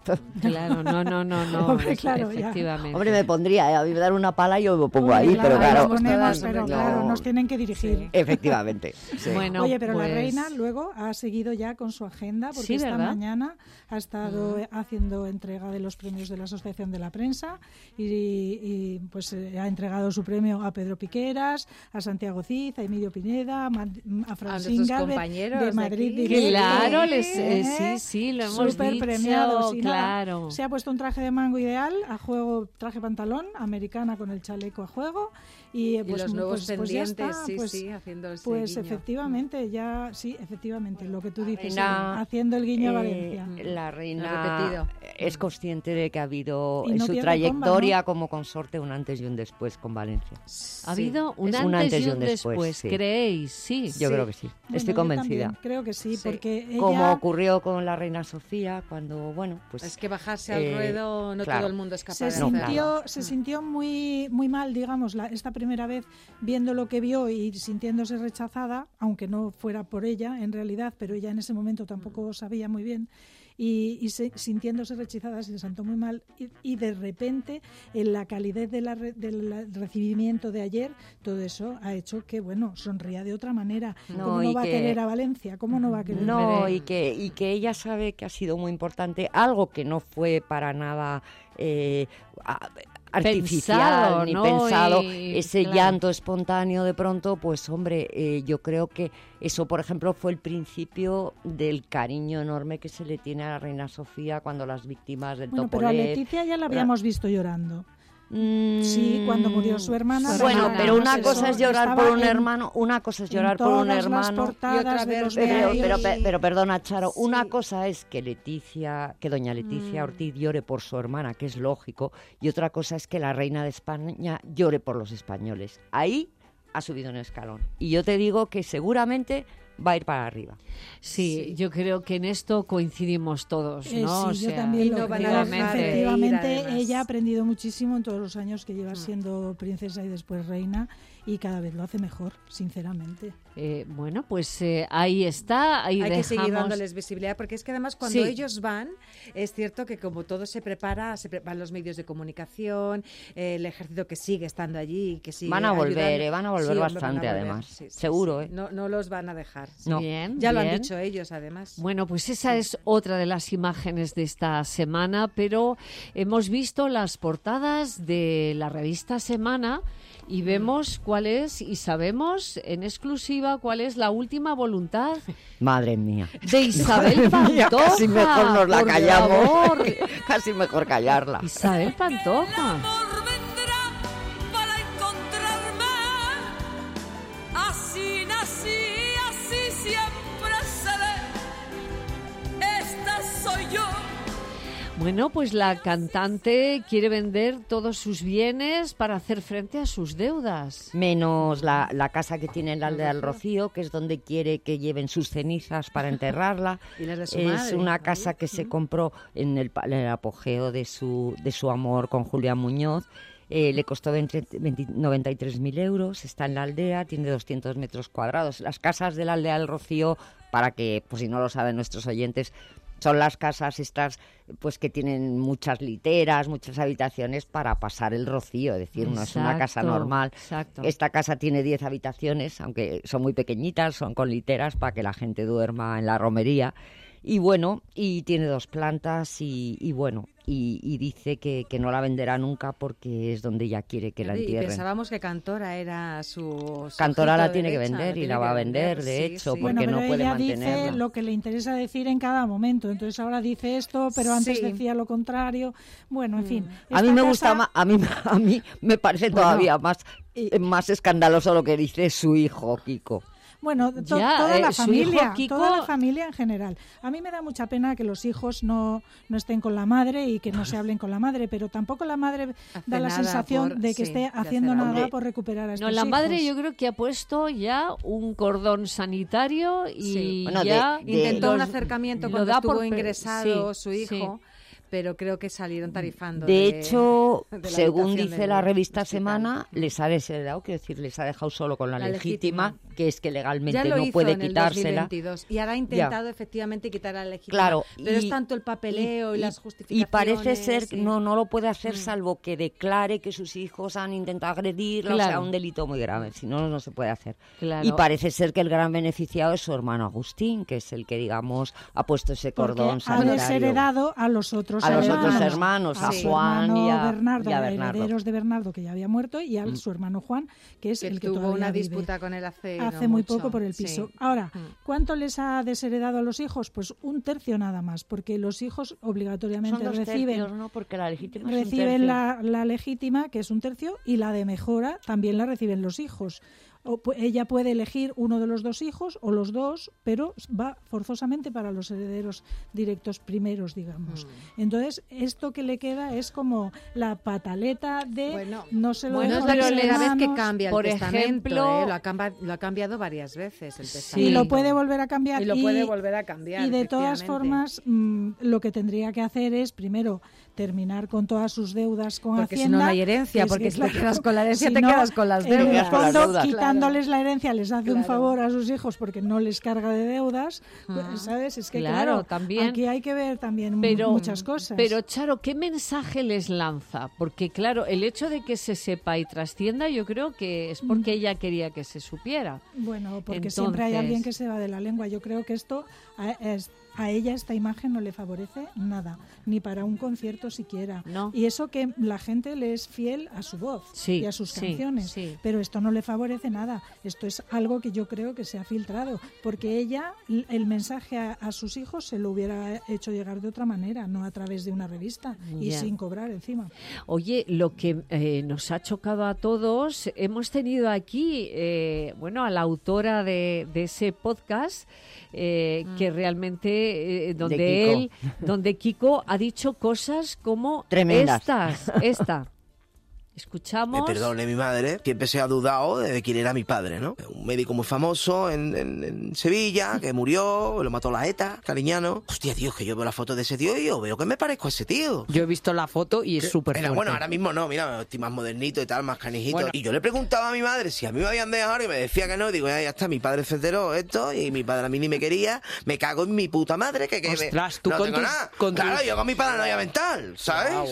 Claro, no, no, no, no. Hombre, es- claro, ya. efectivamente. Hombre, me pondría, ¿eh? A mí me dan una pala y yo me pongo Hombre, ahí, pero ahí claro. nos ponemos, No, pero no. claro, nos tienen que dirigir. Efectivamente. sí. Bueno, Oye, pero pues- la reina luego ha seguido ya con su agenda, porque Sí, esta ¿verdad? mañana ha estado Mm. eh, haciendo entrega de los premios de la Asociación de la Prensa y, y, pues eh, ha entregado su premio a Pedro Piqueras, a Santiago Cid, a Emilio Pineda, a, Ma- a Francín nuestros Galvez compañeros de de Madrid aquí. Directo. Claro, les, eh, ¿eh? sí, sí, lo hemos Súper dicho, premiados y nada, claro. se ha puesto un traje de mango ideal, a juego traje pantalón, americana con el chaleco a juego y, eh, Y pues, los nuevos pues, pues ya pendientes, está, sí, pues, sí, haciendo ese pues guiño. efectivamente, ya, sí, efectivamente, lo que tú dices, reina, sí, haciendo el guiño a eh, Valencia. La Lo reina repetido. es consciente de que ha habido Y en no su pierde trayectoria comba, ¿no? como consorte un antes y un después con Valencia. Ha habido un, Es antes, y un después, sí. ¿creéis? Sí. Yo creo que sí. Bueno, Estoy yo convencida. también creo que sí, porque ella... Como ocurrió con la reina Sofía, cuando, bueno, pues... Es que bajarse al eh, ruedo no claro. todo el mundo es capaz se de sintió, hacerlo. se sintió muy, muy mal, digamos, la, esta primera vez viendo lo que vio y sintiéndose rechazada, aunque no fuera por ella en realidad, pero ella en ese momento tampoco sabía muy bien. Y, y se, sintiéndose rechazada se le sentó muy mal y, y de repente en la calidez de la re, del recibimiento de ayer todo eso ha hecho que bueno sonría de otra manera. No, ¿Cómo y no va que- a querer a Valencia? ¿Cómo no va a querer? No, y que, y que ella sabe que ha sido muy importante, algo que no fue para nada eh, a- artificial Pensado, ni ¿no? pensado, Y, ese claro. llanto espontáneo de pronto, pues hombre, eh, yo creo que eso, por ejemplo, fue el principio del cariño enorme que se le tiene a la reina Sofía cuando las víctimas del Bueno, pero a Topolet... Leticia ya la habíamos visto llorando. Mm, Sí, cuando murió su hermana. Bueno, hermana, pero una pues cosa eso, es llorar estaba por un en- hermano, una cosa es en llorar por un todas las hermano. portadas Y otra de vez, los Pero, diarios. pero, pe- pero perdona, Charo, una cosa es que Leticia, que doña Leticia Mm. Ortiz llore por su hermana, que es lógico, y otra cosa es que la reina de España llore por los españoles. Ahí ha subido un escalón. Y yo te digo que seguramente va a ir para arriba. Sí, yo creo que en esto coincidimos todos, Eh, ¿no? sí, O yo sea, también Y lo no van a creo. dejar de ir, Efectivamente, además. ella ha aprendido muchísimo en todos los años que Mm. lleva siendo princesa y después reina y cada vez lo hace mejor, sinceramente. eh, bueno, pues eh, ahí está, ahí Hay que seguir dejamos- dándoles visibilidad porque es que además cuando Sí. ellos van es cierto que como todo se prepara, se preparan los medios de comunicación, eh, el ejército que sigue estando allí, que sigue Van a volver, ayudando. eh, van a volver Sí, hombre, bastante, van a volver. además. Sí, sí, Seguro, sí. ¿eh? No, no los van a dejar. sí. No. Bien, Ya lo han bien. dicho ellos además. Bueno, pues esa es otra de las imágenes de esta semana, pero hemos visto las portadas de la revista Semana y vemos cuál es y sabemos en exclusiva cuál es la última voluntad Madre mía. de Isabel Mía, Pantoja. casi mejor nos la por callamos. favor. Casi mejor callarla. Isabel Pantoja. Para encontrarme, así nací, así siempre seré. Esta soy yo. Bueno, pues la cantante quiere vender todos sus bienes para hacer frente a sus deudas. Menos la, la casa que tiene en la aldea del Rocío, que es donde quiere que lleven sus cenizas para enterrarla. Y las de su es madre, una ¿no? casa que se compró en el, pa- en el apogeo de su, de su amor con Julián Muñoz. Eh, le costó veinte, veinte, noventa y tres mil euros, está en la aldea, tiene doscientos metros cuadrados. Las casas de la aldea del Rocío, para que, pues si no lo saben nuestros oyentes, son las casas estas pues que tienen muchas literas, muchas habitaciones para pasar el rocío, es decir, no es una casa Exacto, normal. exacto. Esta casa tiene diez habitaciones, aunque son muy pequeñitas, son con literas para que la gente duerma en la romería. Y bueno, y tiene dos plantas y, y bueno, y, y dice que, que no la venderá nunca porque es donde ella quiere que la Y entierren. pensábamos que Cantora era su, su Cantora ojito la tiene que derecha, vender y tiene la va que a vender, de sí, hecho, sí. porque Bueno, pero no puede ella mantenerla. dice lo que le interesa decir en cada momento. Entonces ahora dice esto, pero antes Sí. decía lo contrario. Bueno, en fin. A mí esta me casa- gusta más, a mí, a mí me parece Bueno, todavía más, eh, más escandaloso lo que dice su hijo, Kiko. Bueno, to- Ya, toda eh, la su familia, hijo Kiko- toda la familia en general. A mí me da mucha pena que los hijos no, no estén con la madre y que no se hablen con la madre, pero tampoco la madre da la nada sensación por- de que sí, esté de haciendo hacer nada algo. por recuperar a estos No, la madre hijos. yo creo que ha puesto ya un cordón sanitario y Sí. Bueno, de- ya de- Intentó un los- acercamiento lo cuando da estuvo por pe- ingresado sí, su hijo, pero creo que salieron tarifando. De hecho, de la según habitación dice del la revista hospital. Semana, les ha desheredado, quiero decir, les ha dejado solo con la, La legítima, legítima. que es que legalmente ya lo no hizo puede en el quitársela. dos mil veintidós, y ahora ha intentado Ya. efectivamente quitar la legítima. Claro, pero y, es tanto el papeleo y, y las justificaciones. Y parece ser que y... no, no lo puede hacer Mm. salvo que declare que sus hijos han intentado agredirla, Claro. o sea, un delito muy grave, si no, no se puede hacer. Claro. Y parece ser que el gran beneficiado es su hermano Agustín, que es el que, digamos, ha puesto ese cordón Porque ha sanitario. desheredado a los otros A los hermanos. otros hermanos, a a su Juan hermano y a- Bernardo, y a a Bernardo. herederos de Bernardo, que ya había muerto, y a Mm. su hermano Juan, que es Que el que tuvo todavía una vive. disputa con él hace, no Hace muy mucho. poco por el piso. Sí. Ahora, Mm. ¿cuánto les ha desheredado a los hijos? Pues un tercio nada más, porque los hijos obligatoriamente Son dos reciben, tercios, ¿no? Porque la legítima es un reciben tercio. la, la legítima, que es un tercio, y la de mejora también la reciben los hijos. O, pu- ella puede elegir uno de los dos hijos o los dos, pero va forzosamente para los herederos directos primeros, digamos. Mm. Entonces, esto que le queda es como la pataleta de Bueno, no se lo Bueno, es dejo la a mis primera vez que hermanos. cambia el Por testamento, ejemplo- ¿eh? lo, ha camba- lo ha cambiado varias veces el Y testamento. lo puede volver a cambiar. Y lo puede volver a cambiar, Y de todas efectivamente. formas, mm, lo que tendría que hacer es, primero, terminar con todas sus deudas con Porque si Hacienda. no, no hay herencia, Es porque que, si te claro, quedas con la herencia, si te no, quedas con las en el deudas. Con las fondo, deudas. quitándoles la herencia les hace un Claro. favor a sus hijos porque no les carga de deudas, pues, Ah. ¿sabes? Es que Claro, claro, también. aquí hay que ver también Pero- muchas cosas. Pero, Charo, ¿qué mensaje les lanza? Porque, claro, el hecho de que se sepa y trascienda, yo creo que es porque ella quería que se supiera. Bueno, porque siempre hay Entonces- alguien que se va de la lengua. Yo creo que esto a, es- a ella esta imagen no le favorece nada, ni para un concierto siquiera. No. Y eso que la gente le es fiel a su voz Sí, y a sus sí, canciones, sí. pero esto no le favorece nada. Esto es algo que yo creo que se ha filtrado, porque ella l- el mensaje a, a sus hijos se lo hubiera hecho llegar de otra manera, no a través de una revista y Ya. sin cobrar encima. Oye, lo que eh, nos ha chocado a todos, hemos tenido aquí, eh, bueno, a la autora de, de ese podcast, eh, Mm. que realmente, eh, donde Kiko. él, donde Kiko ha dicho cosas como Tremendas. estas, esta. Escuchamos. Me perdone mi madre, siempre se ha dudado de quién era mi padre, ¿no? Un médico muy famoso en, en- en Sevilla, que murió, lo mató la ETA, Cariñano. Hostia, tío, que yo veo la foto de ese tío y yo veo que me parezco a ese tío. Yo he visto la foto y es súper Era, fuerte. bueno, ahora mismo no, mira, estoy más modernito y tal, más canijito. Bueno. Y yo le preguntaba a mi madre si a mí me habían dejado y me decía que no. Y digo, ya, ya está, mi padre se enteró esto y mi padre a mí ni me quería. Me cago en mi puta madre, que, que me- Ostras, tú no con tengo tus- nada. con Claro, tus- yo con mi paranoia mental, ¿sabes? Guau.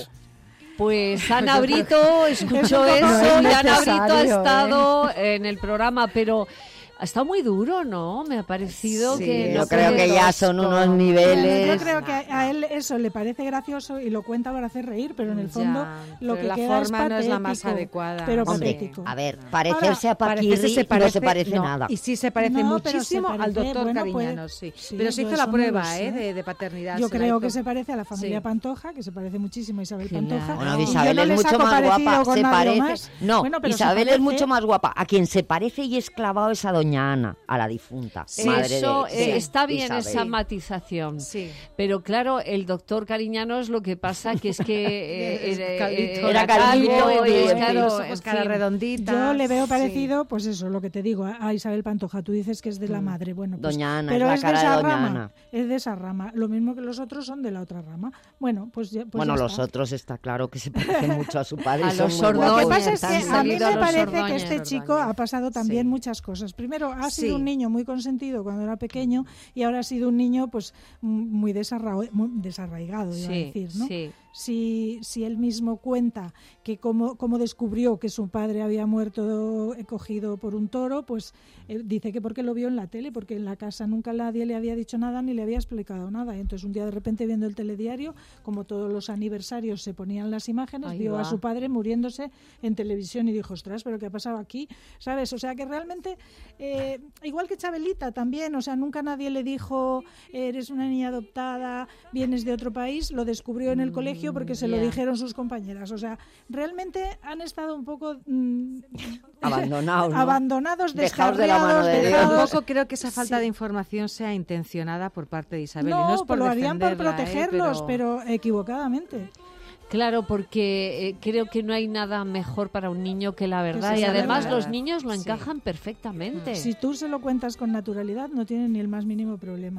Pues Ana Brito escuchó Es un poco eso y Ana Brito ha innecesario, estado en el programa, pero ha estado muy duro, ¿no? Me ha parecido Sí, que... yo no creo puede- que ya son unos Bueno, niveles. yo creo que a, a él eso le parece gracioso y lo cuenta para hacer reír, pero en el fondo Ya, lo pero que la queda es forma no es la más patético, adecuada. Pero Hombre, patético. a ver, parecerse a Parecerse Paquirri se no parece- se parece no, nada. Y sí se parece No, pero muchísimo se al parece, doctor bueno, Cariñanos, puede- sí. sí, Pero se yo hizo la eso no lo prueba sé. ¿eh? de, de paternidad. Yo se la creo hizo. que se parece a la familia Sí. Pantoja, que se parece muchísimo a Isabel Claro. Pantoja. Bueno, y Isabel yo no es le mucho saco más parecido guapa, con se nadie parece. más. No, Bueno, pero se Isabel es parece- mucho más guapa. A quien se parece y es clavado es a doña Ana, a la difunta. madre Eso de, eh, de está bien Isabel. esa matización. Sí. Pero claro, el doctor Cariñanos lo que pasa que es que eh, Es era, calvito. eh, Era calvito calvo, y y los claro, los en ojos cara fin. redondita. Yo le veo Sí. parecido, pues eso, lo que te digo, a, a Isabel Pantoja. Tú dices que es de la madre. Bueno, pues, Doña Ana, pero es la es de cara de esa doña rama. Ana. Es de esa rama. Lo mismo que los otros son de la otra rama. Bueno, pues ya, pues Bueno, ya los está. otros está claro que se parecen mucho a su padre. A y son los muy Ordóñez. Lo que guapos. pasa es que Han a mí salido a me los parece que Ordóñez. este chico ha pasado también Sí. muchas cosas. Primero, ha sido Sí. un niño muy consentido cuando era pequeño y ahora ha sido un niño pues m- muy, desarra- muy desarraigado, iba a Sí, decir, ¿no? sí. Si, si él mismo cuenta que cómo, cómo descubrió que su padre había muerto eh, cogido por un toro, pues eh, dice que porque lo vio en la tele, porque en la casa nunca nadie le había dicho nada ni le había explicado nada. Y entonces un día de repente viendo el telediario, como todos los aniversarios se ponían las imágenes, Ahí vio a va. su padre muriéndose en televisión y dijo, ostras, pero ¿qué ha pasado aquí? ¿Sabes? O sea que realmente, eh, igual que Chabelita también, o sea, nunca nadie le dijo, eres una niña adoptada, vienes de otro país, lo descubrió en el colegio porque se lo ya. dijeron sus compañeras. O sea, realmente han estado un poco mm, Abandonados, ¿no? abandonados, Dejados de la mano descarriados, de Dios. dejados- Tampoco creo que esa falta Sí. de información sea intencionada por parte de Isabel. y No, no es por lo harían por defenderla, ¿eh? protegerlos, pero... equivocadamente. Claro, porque eh, creo que no hay nada mejor para un niño que la verdad. se Y sabe además la los verdad. niños lo Sí. encajan perfectamente. Si tú se lo cuentas con naturalidad, no tienen ni el más mínimo problema.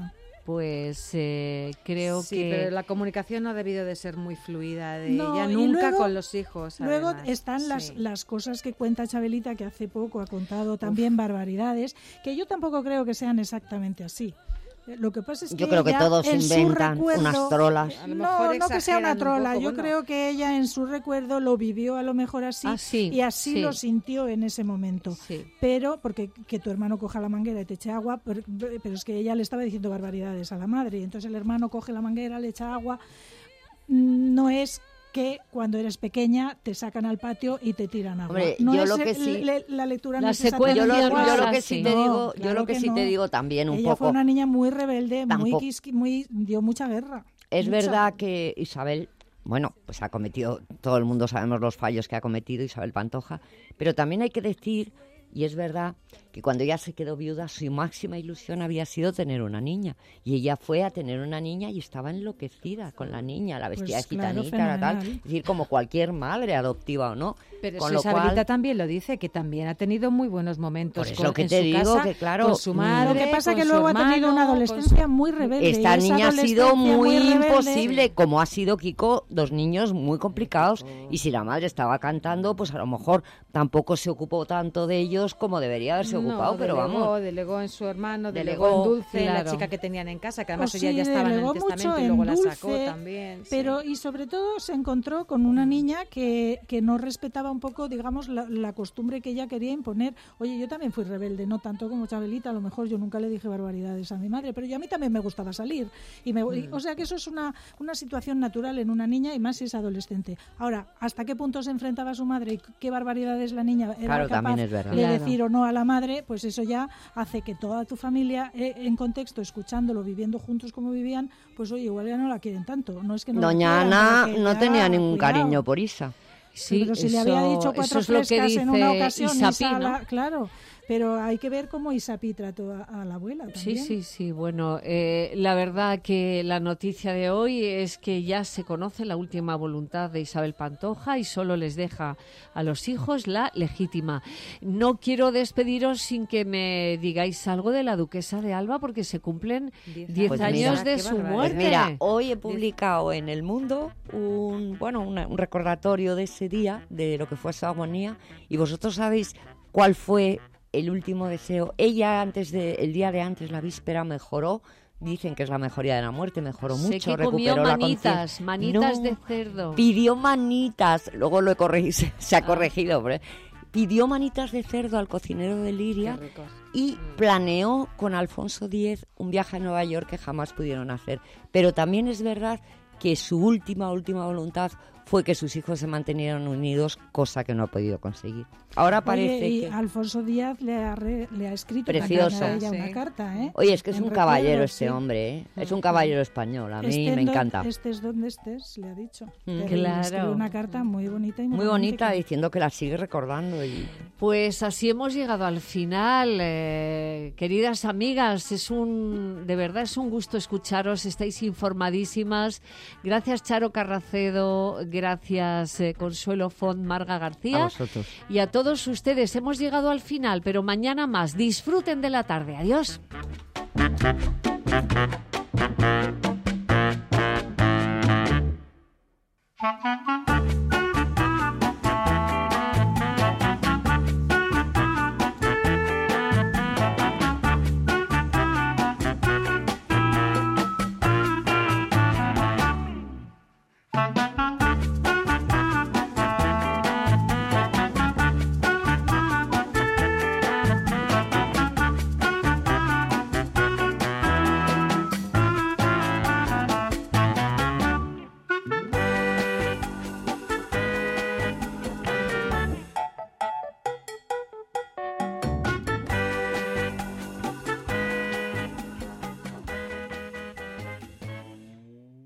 pues eh, creo sí, que... Sí, pero la comunicación no ha debido de ser muy fluida de no, ella nunca luego, con los hijos. Luego además. están sí. las, las cosas que cuenta Chabelita, que hace poco ha contado también Uf. barbaridades, que yo tampoco creo que sean exactamente así. Lo que pasa es que yo creo que ella, todos en inventan recuerdo, unas trolas. No, no que sea una trola. Un poco, yo bueno. creo que ella en su recuerdo lo vivió a lo mejor así ah, sí, y así sí. lo sintió en ese momento. Sí. Pero porque que tu hermano coja la manguera y te eche agua, pero, pero es que ella le estaba diciendo barbaridades a la madre. Y entonces el hermano coge la manguera, le echa agua. No es que cuando eres pequeña te sacan al patio y te tiran agua. Hombre, no yo es lo que el, sí, le, la lectura la no es exactamente yo lo, igual. yo lo que sí te no, digo, claro yo lo que, que sí no. te digo también un Ella poco. fue una niña muy rebelde, tampoco, muy quisqui, muy dio mucha guerra. Es mucha. verdad que Isabel, bueno, pues ha cometido, todo el mundo sabemos los fallos que ha cometido Isabel Pantoja, pero también hay que decir, y es verdad, que cuando ella se quedó viuda, su máxima ilusión había sido tener una niña. Y ella fue a tener una niña y estaba enloquecida con la niña, la vestía pues de claro, gitanita, tal. Es decir, como cualquier madre adoptiva o no. Pero con si lo Isabelita cual, también lo dice, que también ha tenido muy buenos momentos por eso con, que en te su digo casa, que claro, con su madre, lo que pasa con que su luego hermano, ha tenido una adolescencia su... muy rebelde. Esta niña ha sido muy, muy imposible, como ha sido Kiko, dos niños muy complicados. Y si la madre estaba cantando, pues a lo mejor tampoco se ocupó tanto de ellos como debería haberse no, ocupado, pero delegó, vamos. delegó en su hermano, delegó, delegó en Dulce, claro. la chica que tenían en casa, que además Pues ella sí, ya estaba en el testamento y luego la Dulce, sacó también. Sí. Pero y sobre todo se encontró con una niña que, que no respetaba un poco, digamos, la, la costumbre que ella quería imponer. Oye, yo también fui rebelde, no tanto como Chabelita, a lo mejor yo nunca le dije barbaridades a mi madre, pero yo a mí también me gustaba salir. Y me, y, o sea que eso es una, una situación natural en una niña y más si es adolescente. Ahora, ¿hasta qué punto se enfrentaba a su madre y qué barbaridades la niña era claro, capaz es verdad. de Claro. decir o no a la madre? Pues eso ya hace que toda tu familia, eh, en contexto, escuchándolo, viviendo juntos como vivían, pues oye, igual ya no la quieren tanto. No es que no Doña Ana no tenía ningún cuidado. cariño por Isa. Sí, pero si eso, le había dicho cuatro frescas en una ocasión, Isapi, Isa, ¿no? la, claro. Pero hay que ver cómo Isapi trató a, a la abuela también. Sí, sí, sí. Bueno, eh, la verdad que la noticia de hoy es que ya se conoce la última voluntad de Isabel Pantoja y solo les deja a los hijos la legítima. No quiero despediros sin que me digáis algo de la duquesa de Alba porque se cumplen diez pues años mira, de su muerte. Pues mira, hoy he publicado en El Mundo un, bueno, una, un recordatorio de ese día, de lo que fue su agonía, y vosotros sabéis cuál fue el último deseo. Ella antes de, el día de antes, la víspera, mejoró. Dicen que es la mejoría de la muerte, mejoró sé mucho, que comió recuperó la manitas, conciencia. manitas No, de cerdo. Pidió manitas, luego lo he corregido, se, se ha corregido, pero pidió manitas de cerdo al cocinero de Liria y planeó con Alfonso X un viaje a Nueva York que jamás pudieron hacer. Pero también es verdad que su última, última voluntad fue que sus hijos se mantenieran unidos, cosa que no ha podido conseguir. Ahora parece Oye, y que... Alfonso Díaz le ha, re, le ha escrito Precioso. a ella Sí. una carta, ¿eh? Oye, es que es En un recuerdo, caballero este sí. hombre, ¿eh? Es un caballero español, a mí Estés me do- encanta. Estés donde estés, le ha dicho. Mm. Pero le Claro. escribió una carta muy bonita y muy, Muy bonita, romántica. diciendo que la sigue recordando y... Pues así hemos llegado al final, eh, queridas amigas, es un, de verdad es un gusto escucharos, estáis informadísimas. Gracias Charo Carracedo, gracias eh, Consuelo Font, Marga García. A vosotros. Y a todos ustedes, hemos llegado al final, pero mañana más. Disfruten de la tarde, adiós. Thank you.